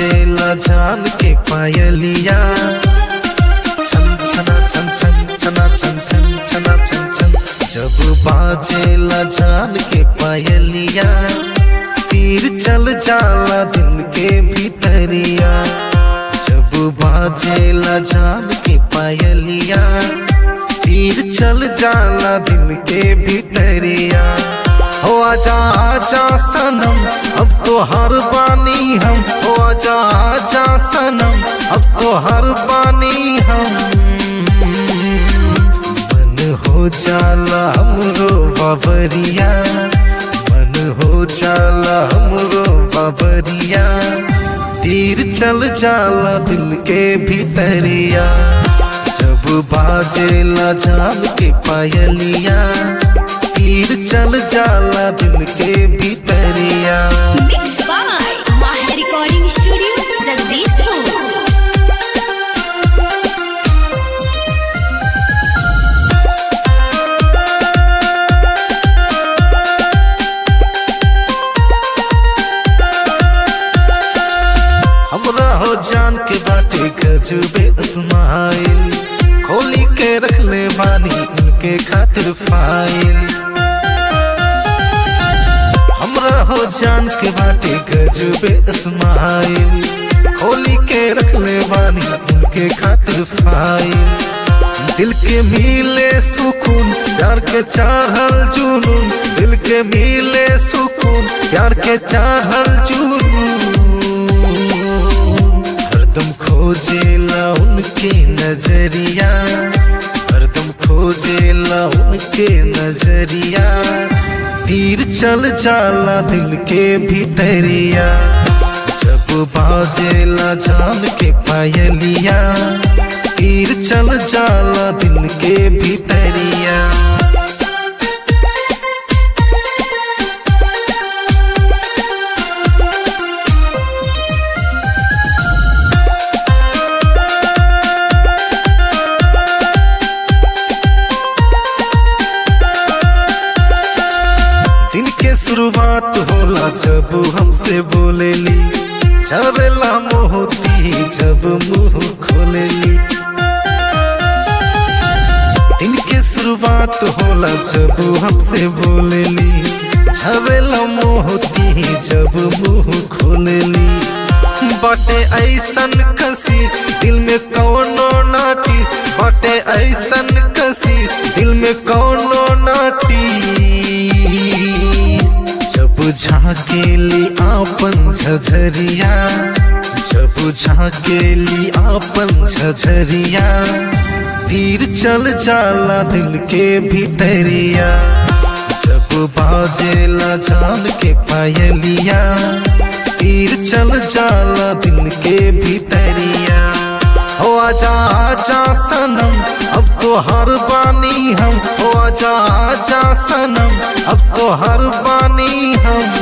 बाजेला जान के पायलिया, छन छना छन छन छना छन छन छना छन छन। जब बाजेला जान के पायलिया, तीर चल जाला दिल के भीतरिया। जब बाजेला जान के पायलिया, तीर चल जाला दिल के भीतरिया। हो आजा आजा सनम अब तो हर बानी हम, हो आजा आजा सनम अब तो हर बानी हम। मन हो जाला हमरो बाबरिया, मन हो जाला हमरो बाबरिया। तीर चल जाला दिल के भीतरिया। जब बाजेला जान के पायलिया, तीर चल जाला दिल के भीतरिया। Mixed by Maha Recording Studio, Jagdishpur। हमरा हो जान के बाटे गजबे इस्माइल, खोली के रख ले बानी उनके खातिर फाइल। हमरा हो जान के बाटे गजबे इस्माइल, खोली के रख ले बानी उनके खातिर फाइल। दिल के मिले सुकून प्यार के चाहल जुनून, दिल के मिले सुकून प्यार के चाहल जुनून। हरदम खोजेला उनके नजरिया, हरदम खोजेला उनके नजरिया। तीर चल जाला दिल के भीतरिया। जब बाजेला जान के पायलिया, तीर चल जाला दिल के भीतरिया। शुरुआत होला जब हमसे बोलेली, चरेला मोहती जब मुंह खोलेली। दिन के शुरुआत होला जब हमसे बोलेली, चरेला मोहती जब मुंह खोलेली। बाटे ऐसन कशिश दिल में कौनो नाटिस, बाटे ऐसन कशिश दिल में कौनो नाटिस। जब झाकेली आपन झझरिया, जब झाकेली आपन झझरिया। तीर चल जाला दिल के भीतरिया। जब बाजेला जान के पायलिया, तीर चल जाला दिल के भीतरिया। हो आजा आजा सनम अब तो हर बानी हम, हो आजा आजा सनम अब तो हर बानी हम।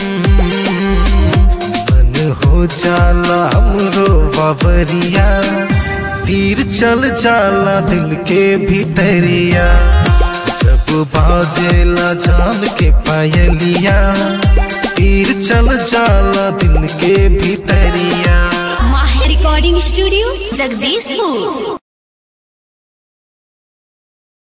मन हो जाला हमरो बाबरिया, तीर चल जाला दिल के भीतरिया। जब बाजेला जान के पायलिया, तीर चल जाला दिल के भीतरिया। Maha Recording Studio, Jagdishpur।